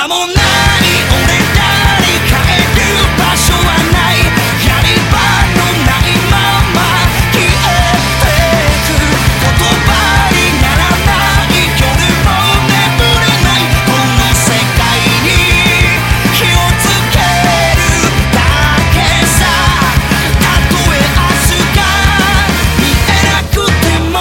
もない俺らに帰る場所はないやり場のないまま消えてく言葉にならない夜も眠れないこの世界に気をつけるだけさたとえ明日が見えなくても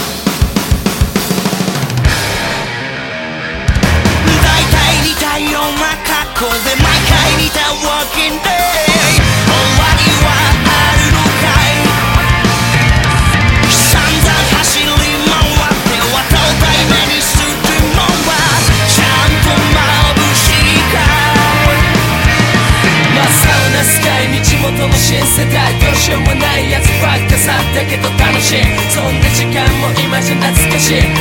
大体似たような格好で毎回似た Walking Day 終わりはあるのかい散々走り回っては東大目にするもんはちゃんと眩しいかい真っ青なスカイ道元の新世代どうしようもないやつばっかさだけど楽しいそんな時間も今じゃ懐かしい